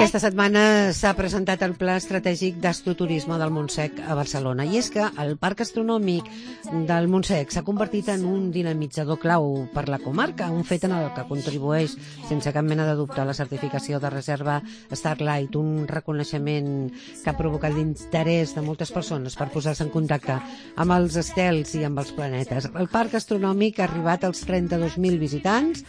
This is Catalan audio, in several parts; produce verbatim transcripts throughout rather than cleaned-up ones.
Aquesta setmana s'ha presentat el Pla Estratègic d'Astroturisme del Montsec a Barcelona, i és que el Parc Astronòmic del Montsec s'ha convertit en un dinamitzador clau per la comarca, un fet en el que contribueix sense cap mena de dubte la certificació de reserva Starlight, un reconeixement que ha provocat l'interès de moltes persones per posar-se en contacte amb els estels i amb els planetes. El Parc Astronòmic ha arribat als trenta-dos mil visitants.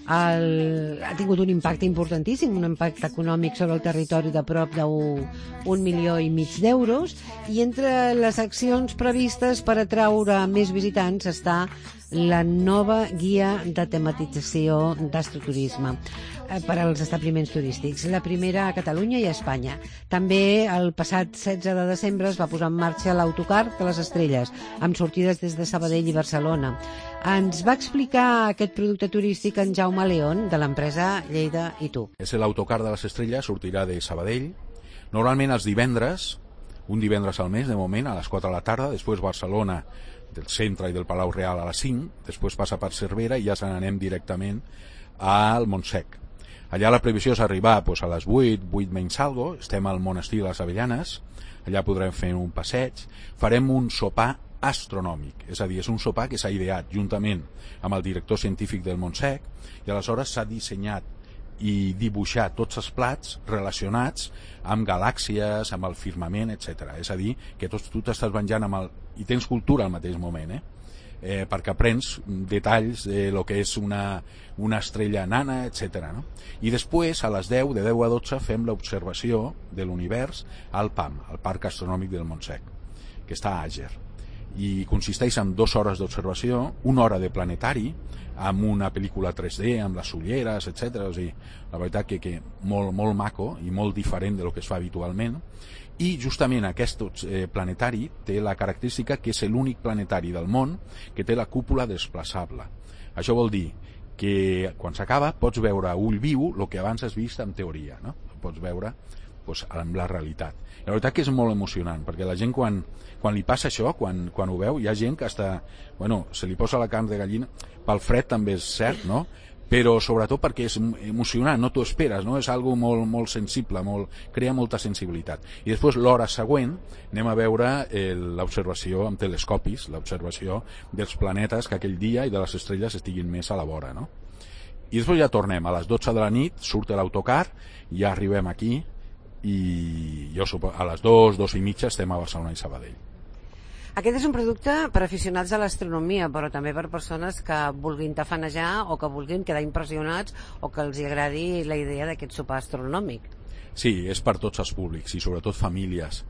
El, ha tingut un impacte importantíssim, un impacte econòmic sobre el territori de prop d'un un milió i mig d'euros, i entre les accions previstes per atraure més visitants està la nova guia de tematització d'astroturisme per als establiments turístics, la primera a Catalunya i a Espanya. També el passat setze de desembre es va posar en marxa l'autocar de les estrelles, amb sortides des de Sabadell i Barcelona. Ens va explicar aquest producte turístic en Jaume León, de l'empresa Lleida i tu. És l'autocar de les estrelles, sortirà de Sabadell, normalment els divendres, un divendres al mes de moment, a les quatre de la tarda, després Barcelona, del centre i del Palau Real a les cinc, després passa per Cervera i ja se n'anem directament al Montsec. Allà la previsió és arribar doncs, a les vuit, vuit menys algo, estem al monestir de les Avellanes, allà podrem fer un passeig, farem un sopar astronòmic, és a dir, és un sopar que s'ha ideat juntament amb el director científic del Montsec, i aleshores s'ha dissenyat i dibuixar tots els plats relacionats amb galàxies, amb el firmament, etcètera. És a dir, que tots tu t'estàs menjant amb el... i tens cultura al mateix moment, eh? Eh, perquè aprens detalls de lo que és una, una estrella nana, etcètera. No? I després, a les deu, de deu a dotze, fem l'observació de l'univers al P A M, al Parc Astronòmic del Montsec, que està a Àger. I consisteix en dues hores d'observació, una hora de planetari, amb una pel·lícula tres D, amb les ulleres, etcètera. O sigui, la veritat que, que molt, molt maco i molt diferent de lo que es fa habitualment. I justament aquest eh, planetari té la característica que és l'únic planetari del món que té la cúpula desplaçable. Això vol dir que quan s'acaba pots veure a ull viu el que abans has vist en teoria, no? Pots veure doncs, amb la realitat. I la veritat que és molt emocionant, perquè la gent quan, quan li passa això, quan, quan ho veu, hi ha gent que està, bueno, se li posa la carn de gallina, pel fred també és cert, no? Però sobretot perquè és emocionant, no t'ho esperes, no? És algo molt, molt sensible, molt, crea molta sensibilitat. I després l'hora següent anem a veure eh, l'observació amb telescopis, l'observació dels planetes que aquell dia i de les estrelles estiguin més a la vora, no? I després ja tornem, a les dotze de la nit surt l'autocar, ja arribem aquí i jo a les dues, dues i mitja estem a Barcelona i Sabadell. Aquest és un producte per aficionats a l'astronomia, però també per persones que vulguin tafanejar o que vulguin quedar impressionats o que els agradi la idea d'aquest sopar astronòmic. Sí, és per tots els públics i sobretot famílies.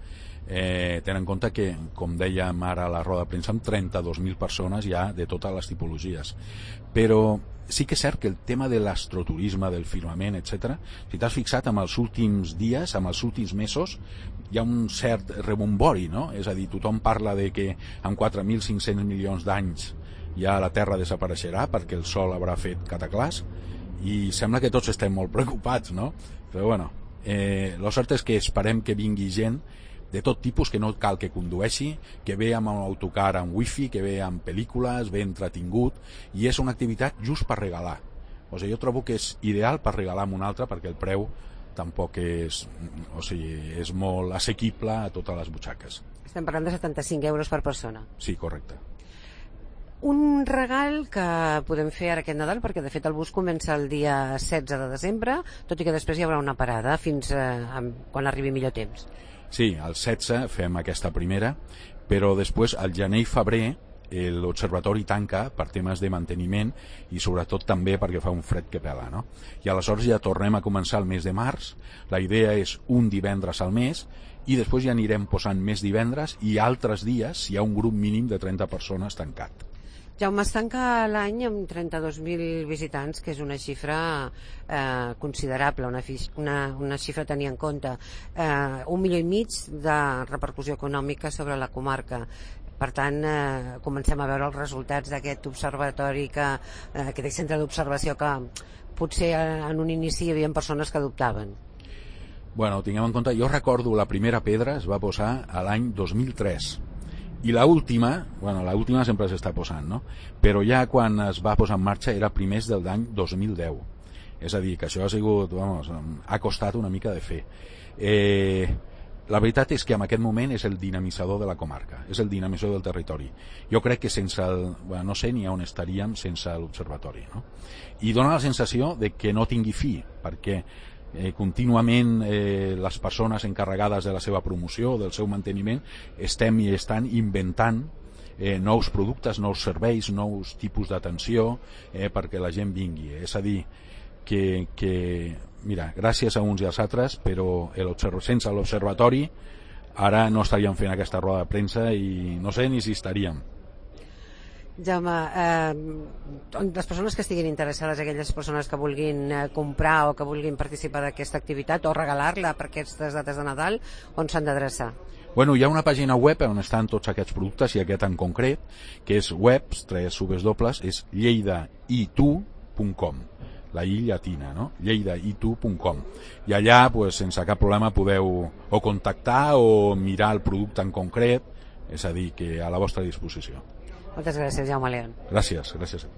Eh, ten en compte que, com dèiem ara a la roda de premsa, amb trenta-dos mil persones ja de totes les tipologies. Però sí que és cert que el tema de l'astroturisme, del firmament, etcètera, si t'has fixat en els últims dies, en els últims mesos, hi ha un cert rebombori, no? És a dir, tothom parla de que amb quatre mil cinc-cents milions d'anys ja la Terra desapareixerà perquè el Sol haurà fet cataclàs, i sembla que tots estem molt preocupats, no? Però bueno, eh, lo cert és que esperem que vingui gent de tot tipus, que no cal que condueixi, que ve amb un autocar amb wifi, que ve amb pel·lícules, ve entretingut, i és una activitat just per regalar. O sigui, jo trobo que és ideal per regalar amb un altre, perquè el preu tampoc és, o sigui, és molt assequible a totes les butxaques. Estem parlant de setanta-cinc euros per persona. Sí, correcte. Un regal que podem fer ara aquest Nadal, perquè de fet el bus comença el dia setze de desembre, tot i que després hi haurà una parada fins a, quan arribi millor temps. Sí, al setze fem aquesta primera, però després al gener i febrer l'observatori tanca per temes de manteniment i sobretot també perquè fa un fred que pela, no? I aleshores ja tornem a començar el mes de març. La idea és un divendres al mes i després ja anirem posant més divendres i altres dies si hi ha un grup mínim de trenta persones tancat. Jaume, es tanca l'any amb trenta-dos mil visitants, que és una xifra eh, considerable, una, una, una xifra a tenir en compte. Eh, un milió i mig de repercussió econòmica sobre la comarca. Per tant, eh, comencem a veure els resultats d'aquest observatori, que, eh, aquest centre d'observació que potser en un inici hi havia persones que dubtaven. Bueno, tinguem en compte, jo recordo la primera pedra es va posar a l'any dos mil tres. I la última, bueno, la última sempre s'està posant, no? Però ja quan es va posar en marxa era primers del l'any dos mil deu. És a dir, que això ha sigut, vamos, ha costat una mica de fer. Eh, la veritat és que en aquest moment és el dinamitzador de la comarca, és el dinamitzador del territori. Jo crec que sense el, bueno, no sé ni on estaríem sense l'observatori, no? I dona la sensació de que no tingui fi, perquè eh, contínuament eh, les persones encarregades de la seva promoció, del seu manteniment, estem i estan inventant eh, nous productes, nous serveis, nous tipus d'atenció eh, perquè la gent vingui. És a dir, que, que mira, gràcies a uns i als altres, però sense l'observatori ara no estaríem fent aquesta roda de premsa i no sé ni si estaríem. Jaume, eh, les persones que estiguin interessades, aquelles persones que vulguin eh, comprar o que vulguin participar d'aquesta activitat o regalar-la per aquestes dates de Nadal, on s'han d'adreçar? Bueno, hi ha una pàgina web on estan tots aquests productes i aquest en concret, que és webs, tres subes dobles, és lleida i tu punt com, la i llatina, no? lleida i tu punt com. I allà, pues, sense cap problema, podeu o contactar o mirar el producte en concret, és a dir, que a la vostra disposició. Moltes gràcies, Jaume León. Gràcies, gràcies.